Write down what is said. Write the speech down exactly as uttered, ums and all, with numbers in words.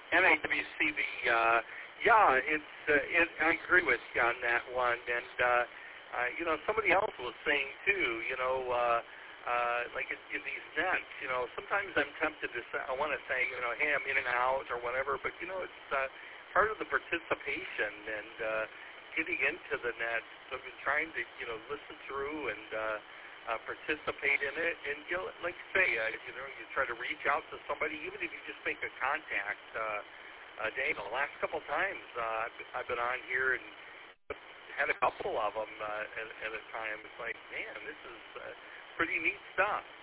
N A W C B, uh, yeah, it's, uh, it, I agree with you on that one. And, uh, uh, you know, somebody else was saying, too, you know, uh, uh, like in, in these nets, you know, sometimes I'm tempted to say, I want to say, you know, hey, I'm in and out or whatever, but, you know, it's uh, part of the participation and uh, getting into the nets. So I've been trying to, you know, listen through and uh, uh, participate in it. And, you know, like I say, uh, you know, you try to reach out to somebody, even if you just make a contact. Uh, Uh, Dave, the last couple times uh, I've, I've been on here and had a couple of them uh, at, at a time. It's like, man, this is uh, pretty neat stuff.